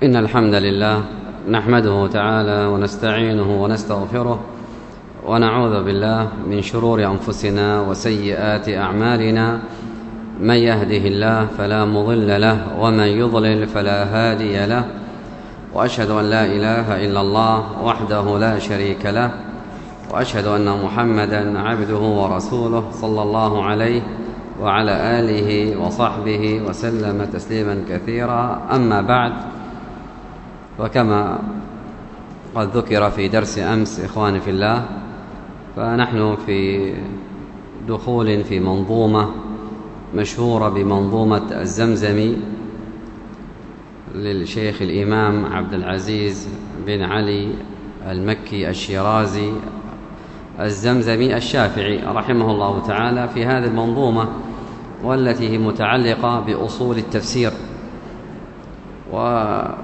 إن الحمد لله نحمده تعالى ونستعينه ونستغفره ونعوذ بالله من شرور أنفسنا وسيئات أعمالنا. من يهده الله فلا مضل له ومن يضلل فلا هادي له، وأشهد أن لا إله إلا الله وحده لا شريك له، وأشهد أن محمدًا عبده ورسوله صلى الله عليه وعلى آله وصحبه وسلم تسليما كثيرا. أما بعد، وكما قد ذكر في درس أمس إخواني في الله، فنحن في دخول في منظومة مشهورة بمنظومة الزمزمي للشيخ الإمام عبد العزيز بن علي المكي الشيرازي الزمزمي الشافعي رحمه الله تعالى في هذه المنظومة، والتي هي متعلقة بأصول التفسير. وكان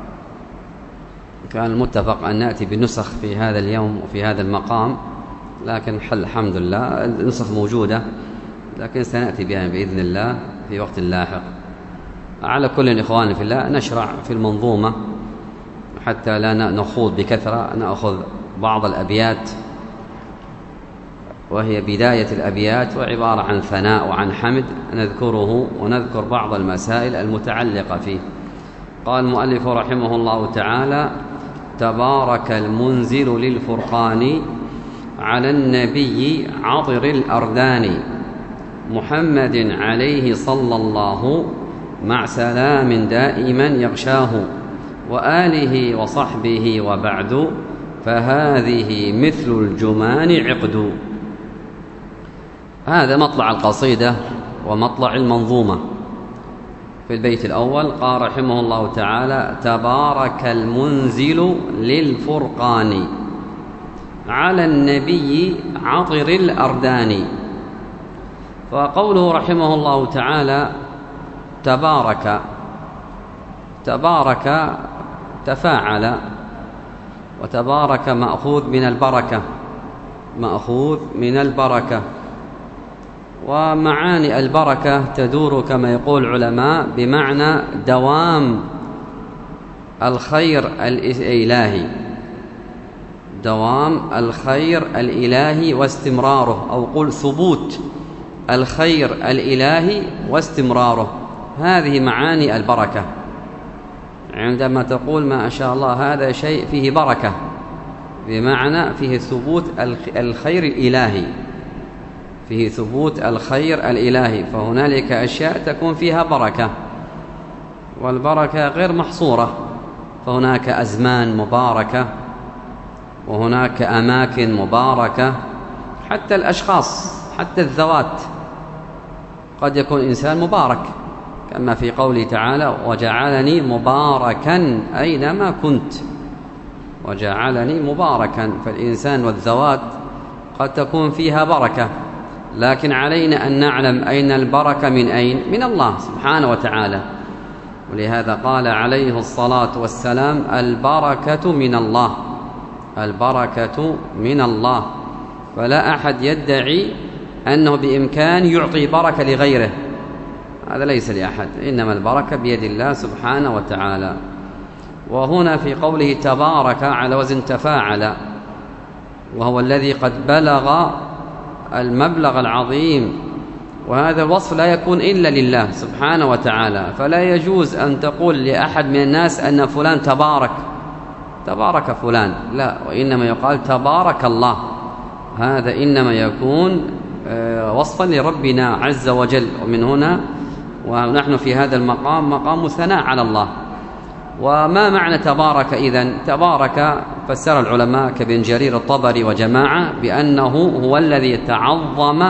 المتفق أن نأتي بنسخ في هذا اليوم وفي هذا المقام، لكن الحمد لله النسخ موجودة، لكن سنأتي بها بإذن الله في وقت لاحق. على كل إخواني في الله نشرع في المنظومة حتى لا نخوض بكثرة، نأخذ بعض الأبيات، وهي بداية الأبيات وعبارة عن ثناء وعن حمد نذكره، ونذكر بعض المسائل المتعلقة فيه. قال المؤلف رحمه الله تعالى: تبارك المنزل للفرقان على النبي عطر الأردان، محمد عليه صلى الله مع سلام دائما يغشاه، وآله وصحبه وبعد فهذه مثل الجمان عقد. هذا مطلع القصيدة ومطلع المنظومة. في البيت الأول قال رحمه الله تعالى: تبارك المنزل للفرقان على النبي عطر الأردان. فقوله رحمه الله تعالى تبارك تفاعل، وتبارك مأخوذ من البركة، ومعاني البركة تدور كما يقول العلماء بمعنى دوام الخير الإلهي، دوام الخير الإلهي واستمراره، أو قل ثبوت الخير الإلهي واستمراره. هذه معاني البركة. عندما تقول ما شاء الله هذا شيء فيه بركة، بمعنى فيه ثبوت الخير الإلهي، فيه ثبوت الخير الإلهي، فهنالك أشياء تكون فيها بركة، والبركة غير محصورة، فهناك أزمان مباركة، وهناك أماكن مباركة، حتى الأشخاص، حتى الذوات، قد يكون إنسان مبارك، كما في قوله تعالى: وجعلني مباركا أينما كنت، وجعلني مباركا. فالإنسان والذوات قد تكون فيها بركة، لكن علينا أن نعلم أين البركة من أين؟ من الله سبحانه وتعالى. ولهذا قال عليه الصلاة والسلام: البركة من الله، البركة من الله. فلا أحد يدعي أنه بإمكان يعطي بركة لغيره، هذا ليس لأحد، إنما البركة بيد الله سبحانه وتعالى. وهنا في قوله تبارك على وزن تفاعل، وهو الذي قد بلغ المبلغ العظيم، وهذا الوصف لا يكون إلا لله سبحانه وتعالى. فلا يجوز أن تقول لأحد من الناس أن فلان تبارك فلان، لا، وإنما يقال تبارك الله. هذا إنما يكون وصفا لربنا عز وجل. ومن هنا ونحن في هذا المقام مقام ثناء على الله. وما معنى تبارك إذن؟ تبارك فسر العلماء كابن جرير الطبري وجماعة بأنه هو الذي تعظم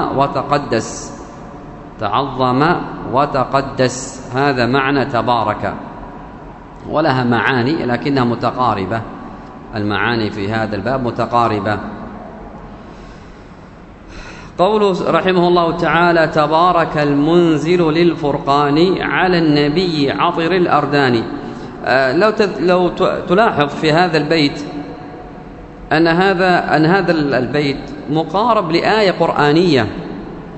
وتقدس، هذا معنى تبارك. ولها معاني لكنها متقاربة، المعاني في هذا الباب متقاربة. قوله رحمه الله تعالى: تبارك المنزل للفرقان على النبي عطر الأردان. لو تلاحظ في هذا البيت أن هذا البيت مقارب لآية قرآنية.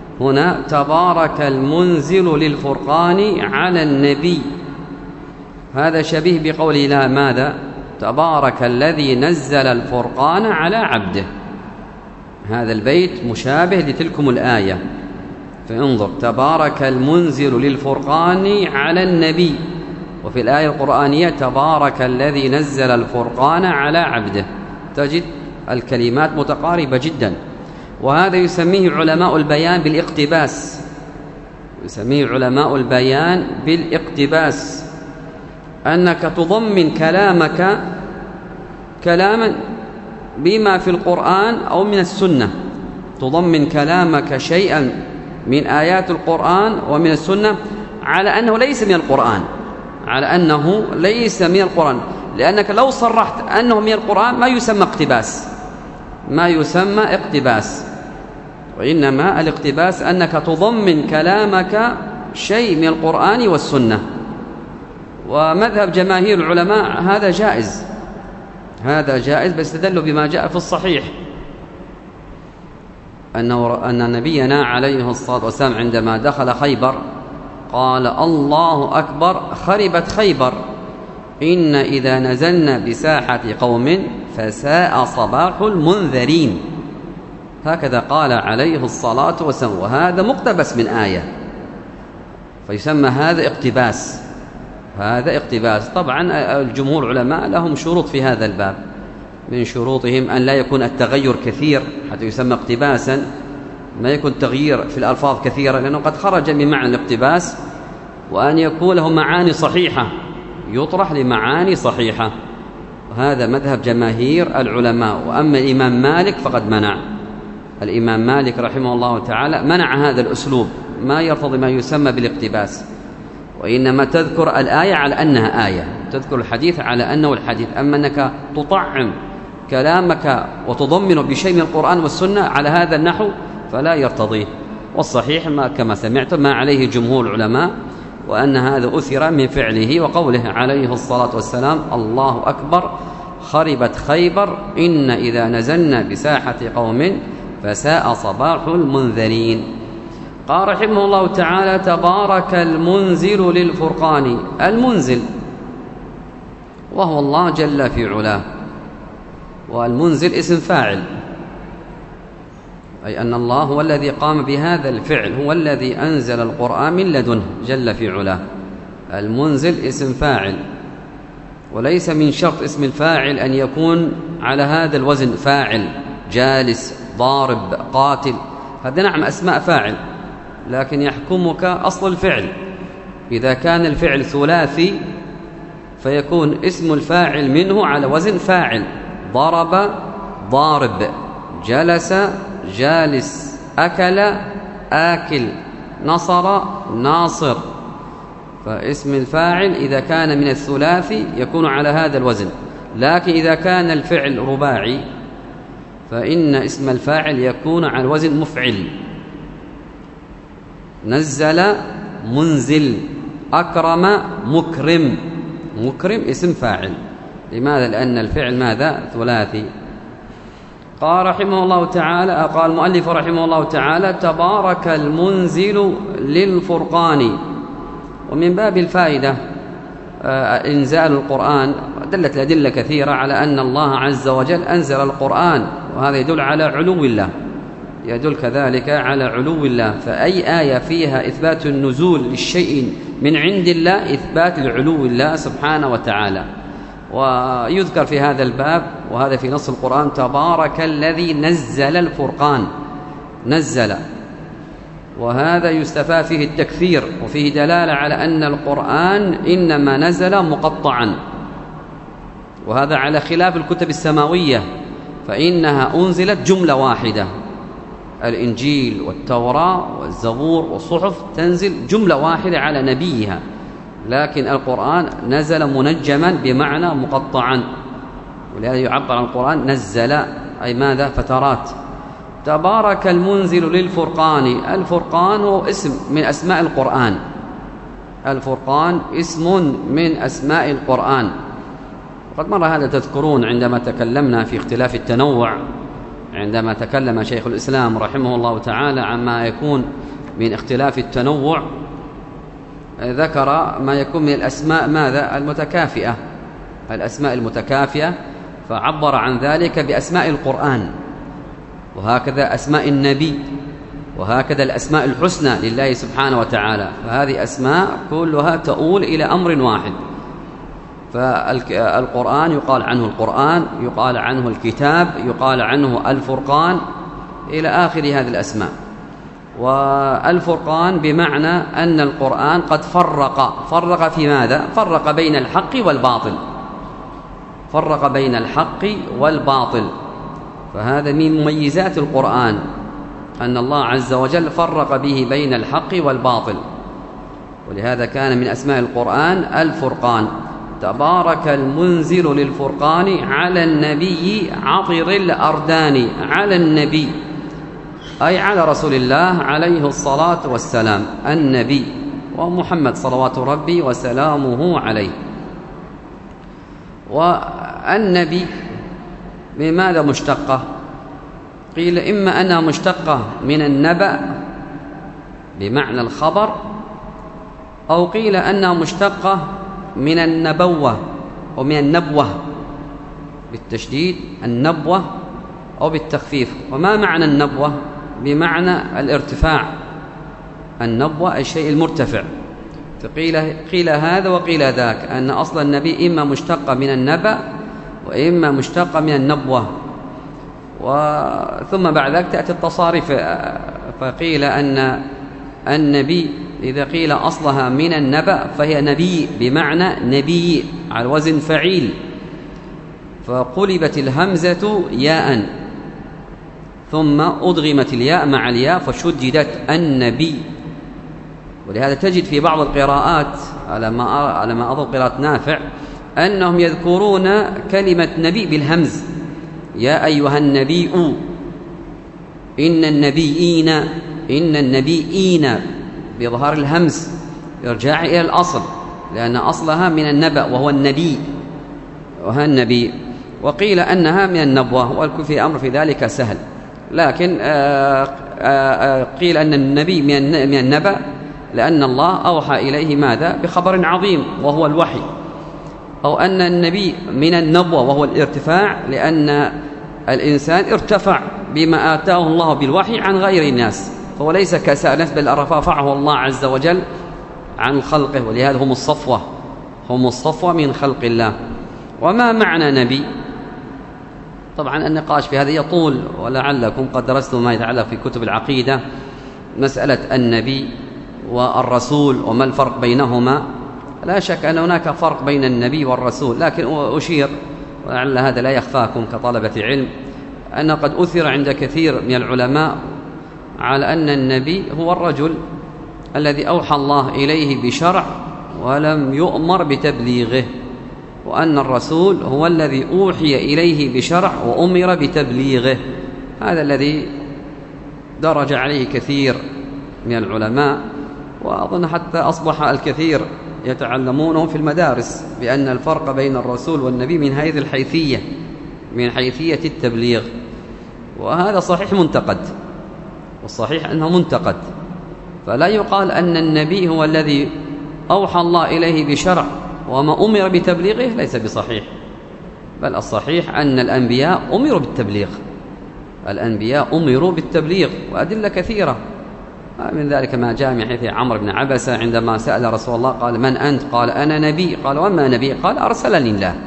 هنا تبارك المنزل للفرقان على النبي، هذا شبيه بقوله لا ماذا؟ تبارك الذي نزل الفرقان على عبده. هذا البيت مشابه لتلكم الآية. فانظر، تبارك المنزل للفرقان على النبي، وفي الآية القرآنية تبارك الذي نزل الفرقان على عبده، تجد الكلمات متقاربة جدا. وهذا يسميه علماء البيان بالاقتباس، يسميه علماء البيان بالاقتباس، أنك تضمن كلامك كلاما بما في القرآن أو من السنة، تضمن كلامك شيئا من آيات القرآن ومن السنة على أنه ليس من القرآن، على أنه ليس من القرآن، لأنك لو صرحت أنه من القرآن ما يسمى اقتباس، ما يسمى اقتباس، وإنما الاقتباس أنك تضمن كلامك شيء من القرآن والسنة. ومذهب جماهير العلماء هذا جائز، هذا جائز، بس استدلوا بما جاء في الصحيح أن نبينا عليه الصلاة والسلام عندما دخل خيبر قال الله أكبر خربت خيبر، إن إذا نزلنا بساحة قوم فساء صباح المنذرين. هكذا قال عليه الصلاة والسلام، وهذا مقتبس من آية، فيسمى هذا اقتباس، هذا اقتباس. طبعا الجمهور العلماء لهم شروط في هذا الباب، من شروطهم أن لا يكون التغير كثير حتى يسمى اقتباسا، ما يكون تغيير في الألفاظ كثيرة لأنه قد خرج من معنى الاقتباس، وأن يكون له معاني صحيحة، يطرح لمعاني صحيحة. وهذا مذهب جماهير العلماء. وأما الإمام مالك فقد منع، الإمام مالك رحمه الله تعالى منع هذا الأسلوب، ما يرتضي ما يسمى بالاقتباس، وإنما تذكر الآية على أنها آية، تذكر الحديث على أنه الحديث. أما أنك تطعم كلامك وتضمنه بشيء من القرآن والسنة على هذا النحو فلا يرتضيه. والصحيح ما كما سمعت ما عليه جمهور العلماء، وأن هذا أثر من فعله وقوله عليه الصلاة والسلام الله أكبر خربت خيبر، إن إذا نزلنا بساحة قوم فساء صباح المنذرين. قال رحمه الله تعالى تبارك المنزل للفرقان، المنزل وهو الله جل في علاه، والمنزل اسم فاعل، أي أن الله هو الذي قام بهذا الفعل، هو الذي أنزل القرآن من لدنه جل في علاه. المنزل اسم فاعل، وليس من شرط اسم الفاعل أن يكون على هذا الوزن، فاعل جالس ضارب قاتل، هذا نعم أسماء فاعل، لكن يحكمك أصل الفعل. إذا كان الفعل ثلاثي فيكون اسم الفاعل منه على وزن فاعل، ضرب ضارب، جلس جالس، أكل آكل، نصر ناصر. فاسم الفاعل إذا كان من الثلاثي يكون على هذا الوزن، لكن إذا كان الفعل رباعي فإن اسم الفاعل يكون على وزن مفعل. نزل منزل، أكرم مكرم، مكرم اسم فاعل. لماذا؟ لأن الفعل ماذا؟ ثلاثي. قال رحمه الله تعالى، قال المؤلف رحمه الله تعالى تبارك المنزل للفرقان. ومن باب الفائدة إنزال القرآن، دلت الأدلة كثيرة على أن الله عز وجل أنزل القرآن، وهذا يدل على علو الله، يدل كذلك على علو الله. فأي آية فيها إثبات النزول للشيء من عند الله إثبات لعلو الله سبحانه وتعالى. ويذكر في هذا الباب، وهذا في نص القرآن، تبارك الذي نزل الفرقان، نزل، وهذا يستفاد فيه التكثير، وفيه دلالة على أن القرآن إنما نزل مقطعا، وهذا على خلاف الكتب السماوية فإنها أنزلت جملة واحدة، الإنجيل والتوراة والزبور والصحف تنزل جملة واحدة على نبيها، لكن القرآن نزل منجما بمعنى مقطعا، ولهذا يعبر عن القرآن نزل، أي ماذا؟ فترات. تبارك المنزل للفرقان، الفرقان هو اسم من أسماء القرآن، الفرقان اسم من أسماء القرآن. وقد مر هذا تذكرون عندما تكلمنا في اختلاف التنوع، عندما تكلم شيخ الإسلام رحمه الله تعالى عما يكون من اختلاف التنوع ذكر ما يكون من الأسماء ماذا؟ المتكافئة، الأسماء المتكافئة، فعبر عن ذلك بأسماء القرآن، وهكذا أسماء النبي، وهكذا الأسماء الحسنى لله سبحانه وتعالى. فهذه أسماء كلها تؤول إلى أمر واحد. فالقرآن يقال عنه القرآن، يقال عنه الكتاب، يقال عنه الفرقان، إلى آخر هذه الأسماء. والفرقان بمعنى أن القرآن قد فرق في ماذا؟ فرق بين الحق والباطل، فرق بين الحق والباطل. فهذا من مميزات القرآن أن الله عز وجل فرق به بين الحق والباطل، ولهذا كان من أسماء القرآن الفرقان. تبارك المنزل للفرقان على النبي عطر الأردان. على النبي أي على رسول الله عليه الصلاة والسلام، النبي ومحمد صلوات ربي وسلامه عليه. والنبي من ماذا مشتقة؟ قيل إما أنها مشتقة من النبأ بمعنى الخبر، أو قيل أنها مشتقة من النبوة ومن النبوة بالتشديد، النبوة أو بالتخفيف. وما معنى النبوة؟ بمعنى الارتفاع، النبوة الشيء المرتفع. فقيل هذا وقيل ذاك، أن أصل النبي إما مشتقة من النبأ وإما مشتقة من النبوة. ثم بعد ذلك تأتي التصاريف، فقيل أن النبي إذا قيل أصلها من النبأ فهي نبي بمعنى نبي على وزن فعيل، فقلبت الهمزة ياء ثم أضغمت الياء مع الياء فشددت النبي. ولهذا تجد في بعض القراءات على ما أظن قراءة نافع أنهم يذكرون كلمة نبي بالهمز، يا أيها النبي، إن النبيين بإظهار الهمز يرجع إلى الأصل، لأن أصلها من النبأ وهو النبي، وها النبي. وقيل أنها من النبوة، والكفي أمر في ذلك سهل. لكن قيل أن النبي من النبأ لأن الله أوحى إليه ماذا؟ بخبر عظيم وهو الوحي. أو أن النبي من النبوة وهو الارتفاع، لأن الإنسان ارتفع بما آتاه الله بالوحي عن غير الناس، فهو ليس كسائر الناس بل رفعه الله عز وجل عن خلقه، ولهذا هم الصفوة من خلق الله. وما معنى نبي؟ طبعا النقاش في هذا يطول، ولعلكم قد درستم ما يتعلق في كتب العقيدة مسألة النبي والرسول وما الفرق بينهما. لا شك أن هناك فرق بين النبي والرسول، لكن أشير ولعل هذا لا يخفاكم كطلبة علم أن قد أثر عند كثير من العلماء على أن النبي هو الرجل الذي أوحى الله إليه بشرع ولم يؤمر بتبليغه، وأن الرسول هو الذي أوحي إليه بشرع وأمر بتبليغه. هذا الذي درج عليه كثير من العلماء، وأظن حتى أصبح الكثير يتعلمونه في المدارس بأن الفرق بين الرسول والنبي من هذه الحيثية، من حيثية التبليغ. وهذا صحيح منتقد، والصحيح أنه منتقد. فلا يقال أن النبي هو الذي أوحى الله إليه بشرع وما أمر بتبليغه، ليس بصحيح، بل الصحيح أن الأنبياء أمروا بالتبليغ، الأنبياء أمروا بالتبليغ، وأدلة كثيرة. من ذلك ما جاء من حيث عمرو بن عبسة عندما سأل رسول الله قال من أنت؟ قال أنا نبي. قال وما نبي؟ قال أرسلني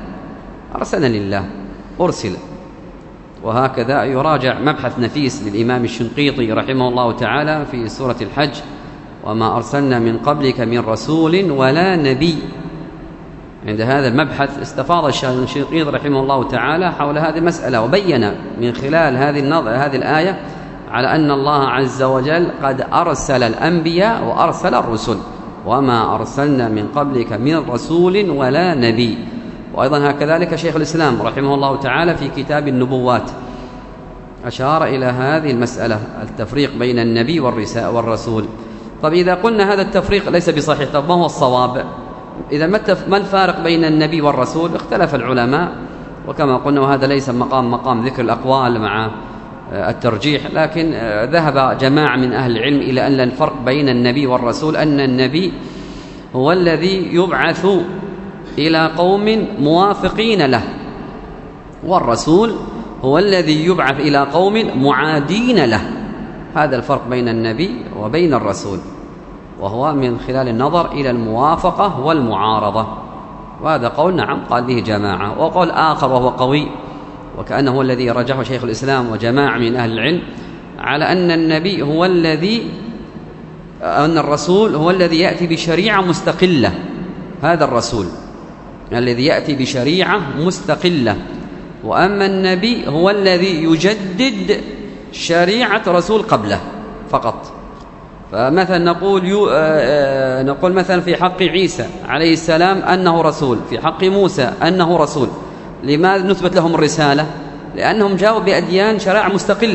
الله أرسل. وهكذا يراجع مبحث نفيس للإمام الشنقيطي رحمه الله تعالى في سورة الحج: وما أرسلنا من قبلك من رسول ولا نبي. عند هذا المبحث استفاض الشنقيطي رحمه الله تعالى حول هذه المسألة، وبين من خلال هذه الآية على أن الله عز وجل قد أرسل الأنبياء وأرسل الرسل، وما أرسلنا من قبلك من رسول ولا نبي. وأيضا هكذلك شيخ الإسلام رحمه الله تعالى في كتاب النبوات أشار إلى هذه المسألة، التفريق بين النبي والرسول. طب إذا قلنا هذا التفريق ليس بصحيح، طب ما هو الصواب؟ إذا ما الفارق بين النبي والرسول؟ اختلف العلماء، وكما قلنا وهذا ليس مقام ذكر الأقوال مع الترجيح، لكن ذهب جماعة من أهل العلم إلى أن الفرق بين النبي والرسول أن النبي هو الذي يبعث إلى قوم موافقين له، والرسول هو الذي يبعث إلى قوم معادين له. هذا الفرق بين النبي وبين الرسول، وهو من خلال النظر إلى الموافقة والمعارضة. وهذا قول نعم قال به جماعة. وقول آخر وهو قوي، وكأنه هو الذي رجحه شيخ الإسلام وجماعة من أهل العلم، على أن النبي هو الذي أن الرسول هو الذي يأتي بشريعة مستقلة. هذا الرسول الذي يأتي بشريعة مستقلة، وأما النبي هو الذي يجدد شريعة رسول قبله فقط. فمثلا نقول مثلا في حق عيسى عليه السلام أنه رسول، في حق موسى أنه رسول. لماذا نثبت لهم الرسالة؟ لأنهم جاءوا بأديان شرائع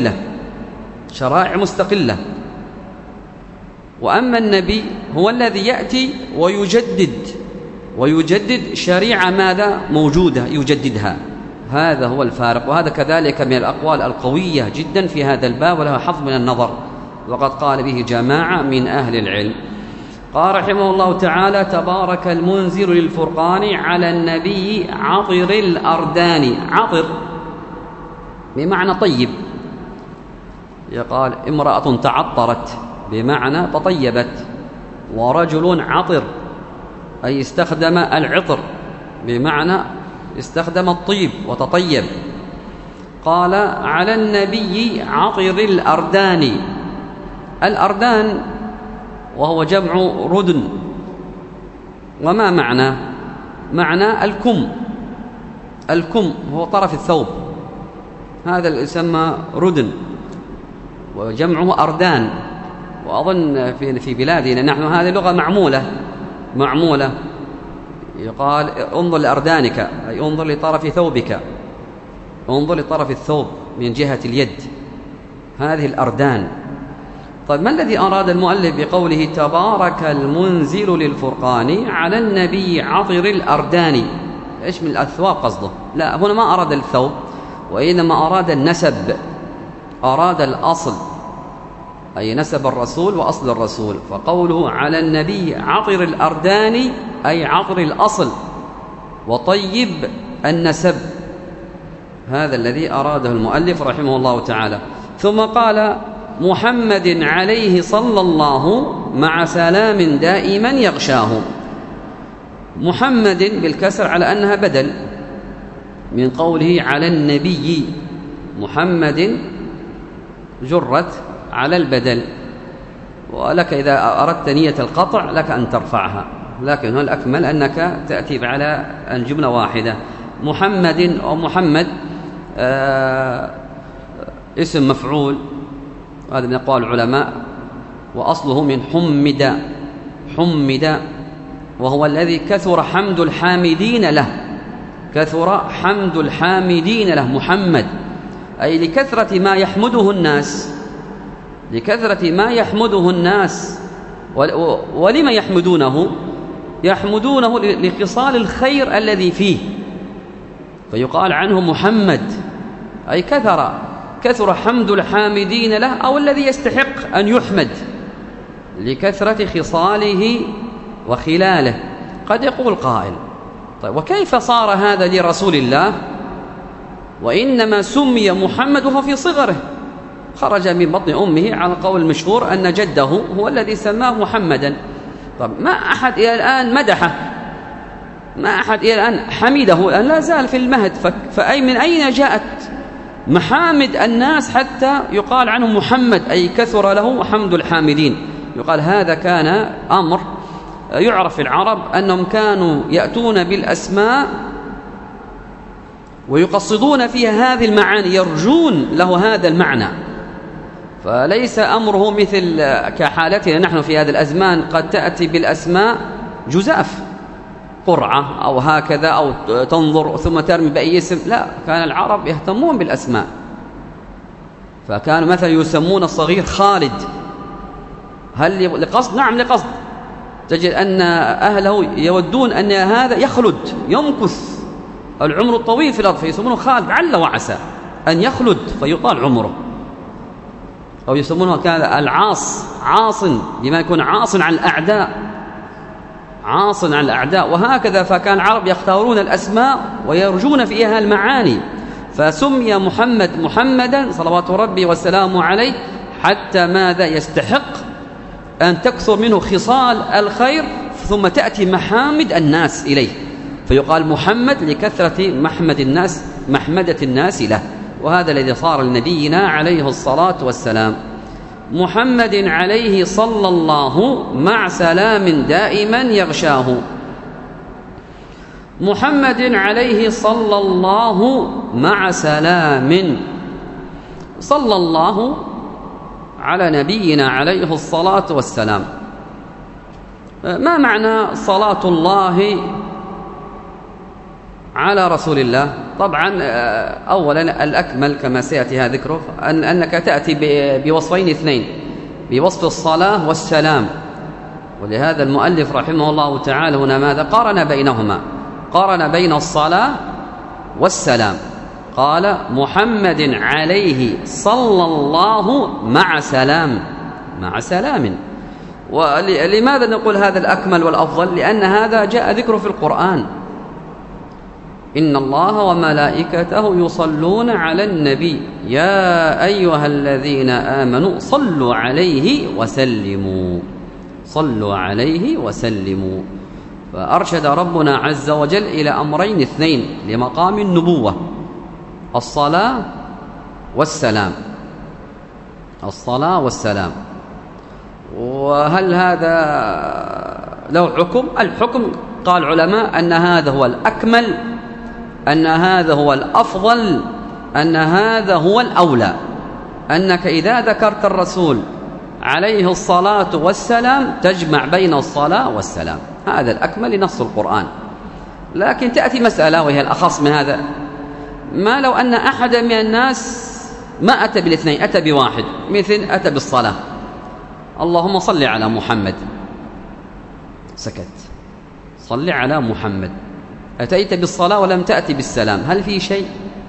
مستقلة. وأما النبي هو الذي يأتي ويجدد شريعة ماذا موجودة يجددها. هذا هو الفارق. وهذا كذلك من الأقوال القوية جدا في هذا الباب، ولها حظ من النظر، وقد قال به جماعة من أهل العلم. قال رحمه الله تعالى: تبارك المنزل للفرقان على النبي عطر الأردان. عطر بمعنى طيب، يقال امرأة تعطرت بمعنى تطيبت، ورجل عطر أي استخدم العطر بمعنى استخدم الطيب وتطيب. قال: على النبي عطر الأردان. الأردان وهو جمع ردن. وما معنى الكم هو طرف الثوب، هذا اللي يسمى ردن، وجمعه أردان. وأظن في بلادنا نحن هذه لغة معمولة. يقال انظر لأردانك، أي انظر لطرف ثوبك، انظر لطرف الثوب من جهة اليد، هذه الأردان. طيب ما الذي أراد المؤلف بقوله تبارك المنزل للفرقان على النبي عطر الأردان؟ إيش من الثواب قصده؟ لا، هنا ما أراد الثوب، وإنما أراد النسب، أراد الأصل، أي نسب الرسول وأصل الرسول. فقوله على النبي عطر الأردان أي عطر الأصل وطيب النسب. هذا الذي أراده المؤلف رحمه الله تعالى. ثم قال: محمد عليه صلى الله مع سلام دائما يغشاه. محمد بالكسر على أنها بدل من قوله على النبي. محمد جرت على البدل، ولك إذا أردت نية القطع لك أن ترفعها، لكن هو الأكمل أنك تأتي على الجملة واحدة. محمد أو محمد اسم مفعول، هذا من أقوال العلماء، وأصله من حمد، وهو الذي كثر حمد الحامدين له، محمد، أي لكثرة ما يحمده الناس. ولما يحمدونه لخصال الخير الذي فيه، فيقال عنه محمد، أي كثر حمد الحامدين له، أو الذي يستحق أن يحمد لكثرة خصاله وخلاله. قد يقول قائل: طيب وكيف صار هذا لرسول الله وإنما سمي محمد وهو في صغره، خرج من بطن أمه على قول المشهور أن جده هو الذي سماه محمدا. طب ما أحد إلى الآن مدحه، ما أحد إلى الآن حمده، الآن لا زال في المهد. من أين جاءت محامد الناس حتى يقال عنه محمد، أي كثر له حمد الحامدين؟ يقال هذا كان أمر يعرف في العرب أنهم كانوا يأتون بالأسماء ويقصدون فيها هذه المعاني، يرجون له هذا المعنى. فليس أمره مثل كحالتنا نحن في هذه الأزمان، قد تأتي بالأسماء جزاف، قرعة أو هكذا، أو تنظر ثم ترمي بأي اسم. لا، كان العرب يهتمون بالأسماء، فكانوا مثلا يسمون الصغير خالد. هل لقصد؟ نعم لقصد. تجد أن أهله يودون أن هذا يخلد، يمكث العمر الطويل في الأرض، فيسمونه خالد، عل وعسى أن يخلد فيطال عمره. أو يسمونه كذا العاص، عاص، بما يكون عاص على الأعداء، عاص عن الأعداء. وهكذا فكان العرب يختارون الأسماء ويرجون فيها المعاني، فسمي محمد محمدا صلوات ربي وسلامه عليه حتى ماذا يستحق أن تكثر منه خصال الخير، ثم تأتي محامد الناس إليه، فيقال محمد لكثرة محمدة الناس له. وهذا الذي صار لنبينا عليه الصلاة والسلام. محمد عليه صلى الله مع سلام دائما يغشاه. محمد عليه صلى الله مع سلام. صلى الله على نبينا عليه الصلاة والسلام. ما معنى صلاة الله على رسول الله؟ طبعا أولا الأكمل كما سيأتي ذكره أنك تأتي بوصفين اثنين، بوصف الصلاة والسلام. ولهذا المؤلف رحمه الله تعالى هنا ماذا قارن بينهما؟ قارن بين الصلاة والسلام، قال محمد عليه صلى الله مع سلام، مع سلام. ولماذا نقول هذا الأكمل والأفضل؟ لأن هذا جاء ذكره في القرآن: إن الله وملائكته يصلون على النبي يا أيها الذين آمنوا صلوا عليه وسلموا، صلوا عليه وسلموا. فأرشد ربنا عز وجل إلى أمرين اثنين لمقام النبوة: الصلاة والسلام، الصلاة والسلام. وهل هذا له حكم؟ الحكم قال العلماء أن هذا هو الأكمل، أن هذا هو الأفضل، أن هذا هو الأولى، أنك إذا ذكرت الرسول عليه الصلاة والسلام تجمع بين الصلاة والسلام، هذا الأكمل لنص القرآن. لكن تأتي مسألة وهي الأخص من هذا: ما لو أن أحد من الناس ما أتى بالاثنين، أتى بواحد، مثل أتى بالصلاة، اللهم صل على محمد، سكت، صل على محمد، أتيت بالصلاة ولم تأتي بالسلام، هل في شيء؟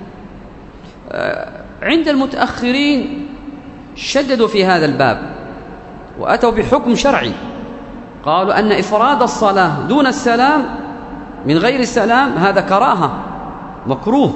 عند المتأخرين شددوا في هذا الباب وأتوا بحكم شرعي، قالوا أن إفراد الصلاة دون السلام من غير السلام هذا كراهة، مكروه.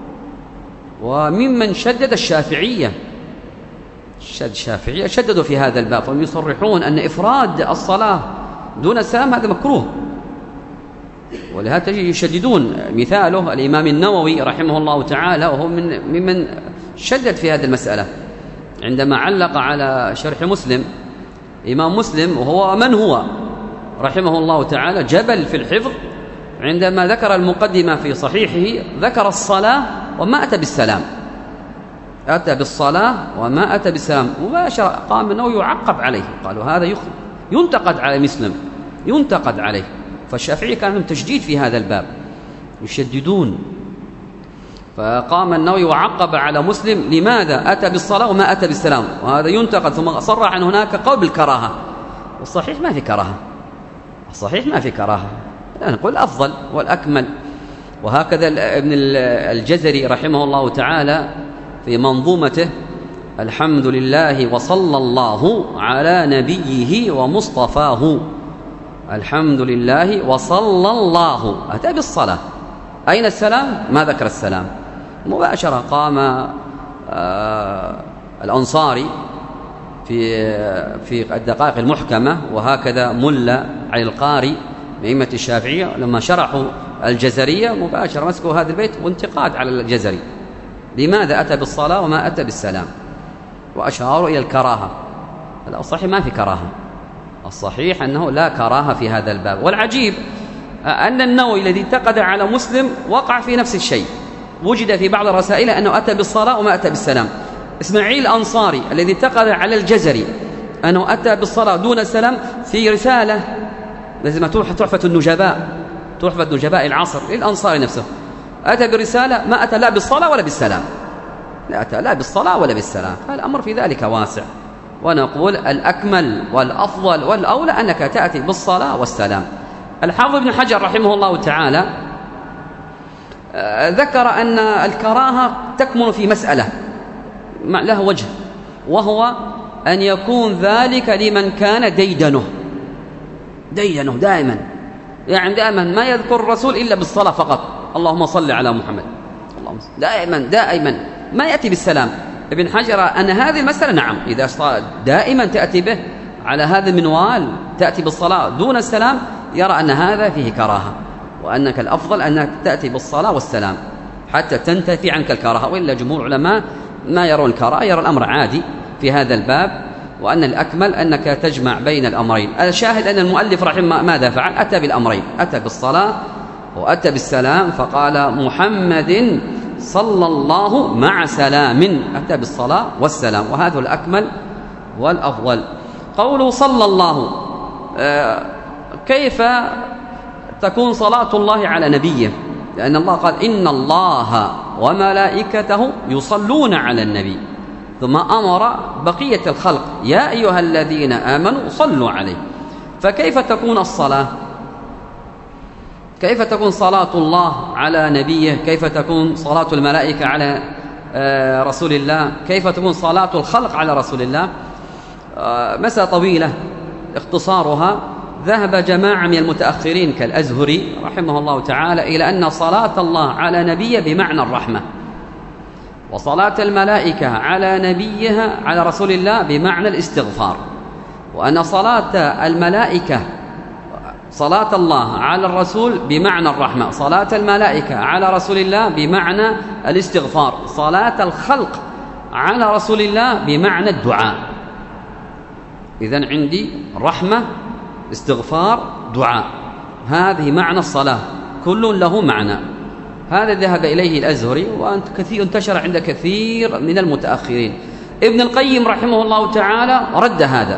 وممن شدد الشافعية، الشافعية شددوا في هذا الباب، فهم يصرحون أن إفراد الصلاة دون السلام هذا مكروه. ولهذا يشددون، مثاله الإمام النووي رحمه الله تعالى، وهو ممن شدد في هذه المسألة، عندما علق على شرح مسلم، إمام مسلم وهو من هو رحمه الله تعالى جبل في الحفظ، عندما ذكر المقدمة في صحيحه ذكر الصلاة وما أتى بالسلام، أتى بالصلاة وما أتى بالسلام مباشرة، قام النووي يعقب عليه، قالوا هذا ينتقد على مسلم، ينتقد عليه. فالشافعي كان لهم تشديد في هذا الباب، يشددون. فقام النووي وعقب على مسلم: لماذا أتى بالصلاة وما أتى بالسلام؟ وهذا ينتقد. ثم صرح أن هناك قول بالكراهة، والصحيح ما في كراهة، الصحيح ما في كراهة، نقول الأفضل والأكمل. وهكذا ابن الجزري رحمه الله تعالى في منظومته: الحمد لله وصلى الله على نبيه ومصطفاه، الحمد لله وصلى الله، أتى بالصلاة، أين السلام؟ ما ذكر السلام مباشرة. قام الأنصاري في الدقائق المحكمة، وهكذا ملا علي القاري أئمة الشافعية لما شرحوا الجزرية مباشرة مسكوا هذا البيت وانتقاد على الجزري: لماذا أتى بالصلاة وما أتى بالسلام؟ وأشاروا إلى الكراهة. هذا الصحيح ما في كراهة، الصحيح أنه لا كراهة في هذا الباب. والعجيب أن النووي الذي انتقد على مسلم وقع في نفس الشيء، وجد في بعض الرسائل أنه أتى بالصلاة وما أتى بالسلام. إسماعيل الأنصاري الذي انتقد على الجزري أنه أتى بالصلاة دون السلام، في رسالة لازم تحفة النجباء، تحفة نجباء العصر للأنصاري نفسه، أتى برسالة ما أتى لا بالصلاة ولا بالسلام، لا أتى لا بالصلاة ولا بالسلام. فالأمر في ذلك واسع، ونقول الأكمل والأفضل والأولى أنك تأتي بالصلاة والسلام. الحافظ ابن حجر رحمه الله تعالى ذكر أن الكراهة تكمن في مسألة له وجه، وهو أن يكون ذلك لمن كان ديدنه دائما يعني دائما ما يذكر الرسول إلا بالصلاة فقط، اللهم صل على محمد، اللهم دائما ما يأتي بالسلام. ابن حجر أن هذه المسألة نعم، إذا دائما تأتي به على هذا المنوال، تأتي بالصلاة دون السلام، يرى أن هذا فيه كراهة، وأنك الأفضل أنك تأتي بالصلاة والسلام حتى تنتفي عنك الكراهة. وإلا جمهور العلماء ما يرون الكراهة، يرى الأمر عادي في هذا الباب، وأن الأكمل أنك تجمع بين الأمرين. الشاهد أن المؤلف رحمه ماذا فعل؟ أتى بالأمرين، أتى بالصلاة وأتى بالسلام، فقال محمد صلى الله مع سلام، أتى بالصلاة والسلام، وهذا الأكمل والأفضل. قوله صلى الله، كيف تكون صلاة الله على نبيه؟ لأن الله قال إن الله وملائكته يصلون على النبي، ثم أمر بقية الخلق يا أيها الذين آمنوا صلوا عليه. فكيف تكون الصلاة؟ كيف تكون صلاة الله على نبيه؟ كيف تكون صلاة الملائكة على رسول الله؟ كيف تكون صلاة الخلق على رسول الله؟ مسألة طويلة اختصارها، ذهب جماعة من المتأخرين كالأزهري رحمه الله تعالى إلى أن صلاة الله على نبيه بمعنى الرحمة، وصلاة الملائكة على نبيها على رسول الله بمعنى الاستغفار، وأن صلاة الملائكة صلاة الله على الرسول بمعنى الرحمة، صلاة الملائكة على رسول الله بمعنى الاستغفار، صلاة الخلق على رسول الله بمعنى الدعاء. إذن عندي رحمة، استغفار، دعاء، هذه معنى الصلاة، كل له معنى. هذا ذهب إليه الأزهري، وانتشر عند كثير من المتأخرين. ابن القيم رحمه الله تعالى رد هذا،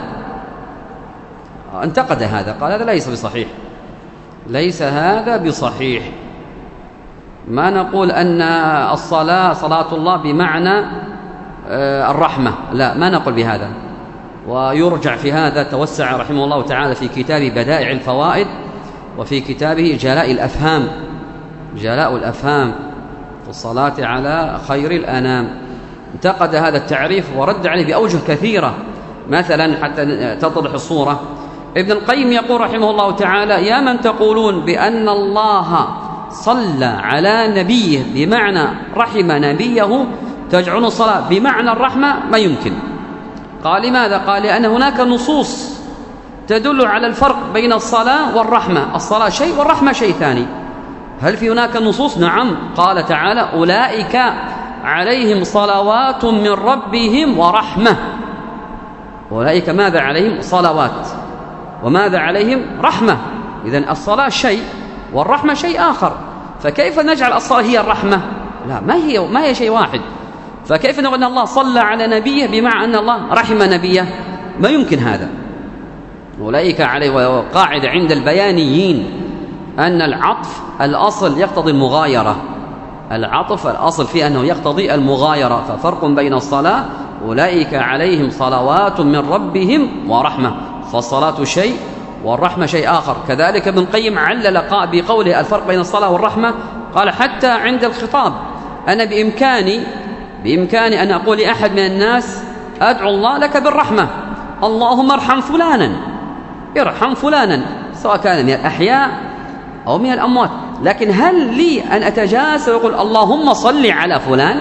انتقد هذا، قال هذا ليس بصحيح، ليس هذا بصحيح، ما نقول أن الصلاة صلاة الله بمعنى الرحمة، لا، ما نقول بهذا. ويرجع في هذا، توسع رحمه الله تعالى في كتاب بدائع الفوائد، وفي كتابه جلاء الأفهام، جلاء الأفهام في الصلاة على خير الأنام، انتقد هذا التعريف ورد عليه بأوجه كثيرة. مثلا حتى تتضح الصورة، ابن القيم يقول رحمه الله تعالى يا من تقولون بأن الله صلى على نبيه بمعنى رحم نبيه، تجعلون الصلاة بمعنى الرحمة، ما يمكن. قال لماذا؟ قال لأن هناك نصوص تدل على الفرق بين الصلاة والرحمة، الصلاة شيء والرحمة شيء ثاني. هل في هناك نصوص؟ نعم، قال تعالى أولئك عليهم صلوات من ربهم ورحمة. أولئك ماذا عليهم؟ صلوات، وماذا عليهم؟ رحمة. إذن الصلاة شيء والرحمة شيء آخر، فكيف نجعل الصلاة هي الرحمة؟ لا، ما هي شيء واحد. فكيف نقول أن الله صلى على نبيه بمعنى أن الله رحم نبيه؟ ما يمكن هذا. أولئك عليه، وقاعدة عند البيانيين أن العطف الأصل يقتضي المغايرة، العطف الأصل فيه أنه يقتضي المغايرة، ففرق بين الصلاة أولئك عليهم صلوات من ربهم ورحمة، فالصلاة شيء والرحمة شيء آخر. كذلك ابن القيم علل بقوله الفرق بين الصلاة والرحمة، قال حتى عند الخطاب أنا بإمكاني أن أقول لأحد من الناس أدعو الله لك بالرحمة، اللهم ارحم فلانا، ارحم فلانا، سواء كان من الأحياء أو من الأموات. لكن هل لي أن أتجاسر ويقول اللهم صل على فلان؟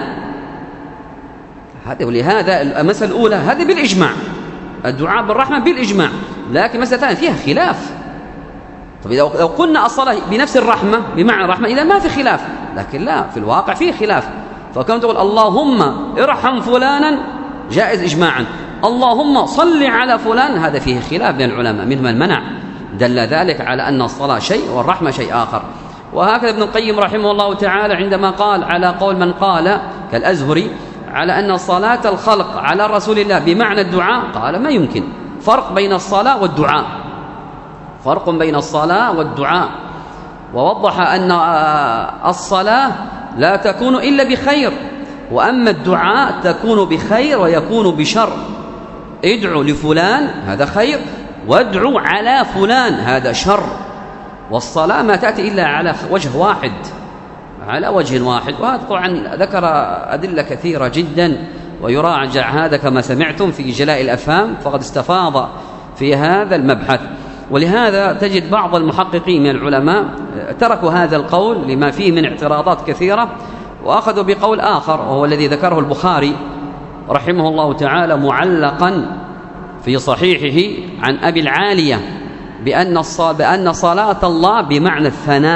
ولهذا المسألة الأولى هذه بالإجماع، الدعاء بالرحمة بالإجماع، لكن مسألة ثانية فيها خلاف. طب لو قلنا الصلاة بنفس الرحمة بمعنى الرحمة إذا ما في خلاف، لكن لا، في الواقع فيه خلاف. فكم تقول اللهم ارحم فلانا جائز إجماعا، اللهم صل على فلان هذا فيه خلاف بين العلماء، منهم من منع، دل ذلك على أن الصلاة شيء والرحمة شيء آخر. وهكذا ابن القيم رحمه الله تعالى عندما قال على قول من قال كالأزهري على أن صلاة الخلق على رسول الله بمعنى الدعاء، قال ما يمكن، فرق بين الصلاة والدعاء، فرق بين الصلاة والدعاء. ووضح أن الصلاة لا تكون إلا بخير، وأما الدعاء تكون بخير ويكون بشر. ادعوا لفلان هذا خير، وادعوا على فلان هذا شر. والصلاة ما تأتي إلا على وجه واحد، على وجه واحد. وهذا طبعا ذكر أدلة كثيرة جدا، ويراجع هذا كما سمعتم في جلاء الأفهام، فقد استفاض في هذا المبحث. ولهذا تجد بعض المحققين من العلماء تركوا هذا القول لما فيه من اعتراضات كثيرة، وأخذوا بقول آخر وهو الذي ذكره البخاري رحمه الله تعالى معلقا في صحيحه عن أبي العالية بأن صلاة الله بمعنى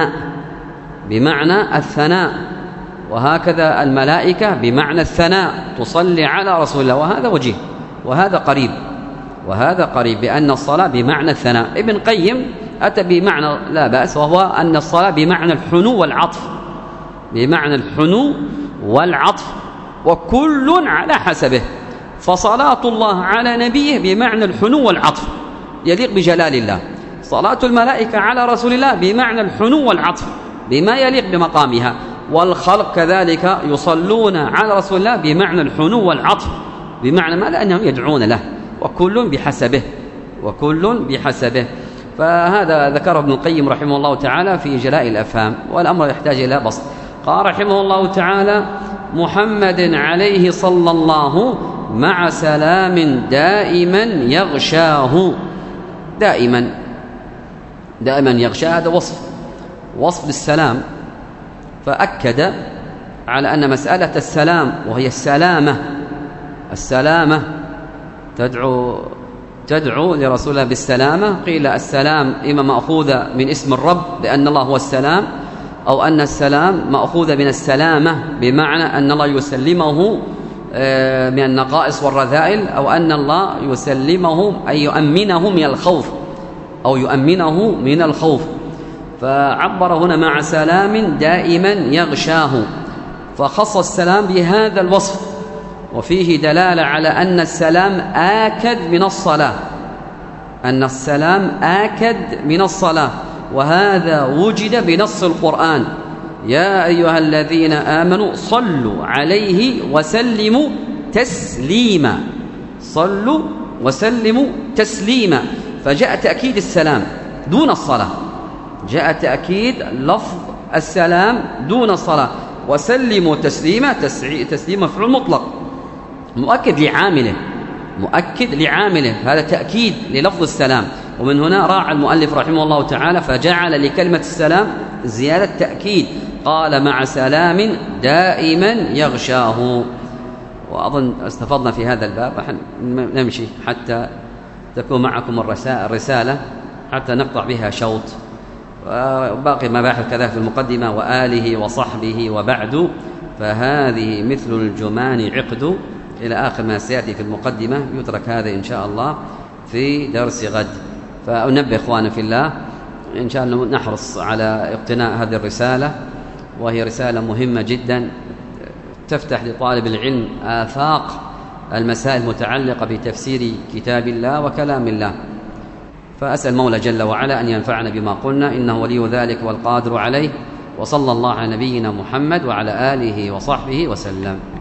الثناء، وهكذا الملائكة بمعنى الثناء تصلي على رسول الله، وهذا وجيه وهذا قريب بأن الصلاة بمعنى الثناء. ابن قيم أتى بمعنى لا بأس، وهو أن الصلاة بمعنى الحنو والعطف، وكل على حسبه. فصلاة الله على نبيه بمعنى الحنو والعطف يليق بجلال الله، صلاة الملائكة على رسول الله بمعنى الحنو والعطف بما يليق بمقامها، والخلق كذلك يصلون على رسول الله بمعنى الحنو والعطف بمعنى ما لأنهم يدعون له، وكل بحسبه. فهذا ذكره ابن القيم رحمه الله تعالى في جلاء الأفهام، والأمر يحتاج إلى بسط. قال رحمه الله تعالى: محمد عليه صلى الله مع سلام دائما يغشاه. دائما يغشاه، هذا وصف للسلام، فأكد على أن مسألة السلام وهي السلامة تدعو لرسول الله بالسلامة. قيل السلام إما مأخوذة من اسم الرب لأن الله هو السلام، أو أن السلام مأخوذة من السلامة بمعنى أن الله يسلمه من النقائص والرذائل، أو أن الله يسلمه أي يؤمنه من الخوف. فعبر هنا مع سلام دائما يغشاه، فخص السلام بهذا الوصف، وفيه دلالة على أن السلام آكد من الصلاة، وهذا وجد بنص القرآن: يا أيها الذين آمنوا صلوا عليه وسلموا تسليما. فجاء تأكيد السلام دون الصلاة، جاء تأكيد لفظ السلام دون الصلاة. وسلموا تسليما مفعول مطلق مؤكد لعامله، هذا تأكيد للفظ السلام. ومن هنا راعى المؤلف رحمه الله تعالى فجعل لكلمة السلام زيادة تأكيد، قال مع سلام دائما يغشاه. وأظن استفضنا في هذا الباب، نمشي حتى تكون معكم الرسالة حتى نقطع بها شوط، وباقي مباحث كذا في المقدمة: وآله وصحبه وبعد فهذه مثل الجمان عقد، إلى آخر ما سيأتي في المقدمة. يترك هذا إن شاء الله في درس غد. فأنبه إخوانا في الله إن شاء الله نحرص على اقتناء هذه الرسالة، وهي رسالة مهمة جدا تفتح لطالب العلم آفاق المسائل المتعلقة بتفسير كتاب الله وكلام الله. فأسأل المولى جل وعلا أن ينفعنا بما قلنا، إنه ولي ذلك والقادر عليه. وصلى الله على نبينا محمد وعلى آله وصحبه وسلم.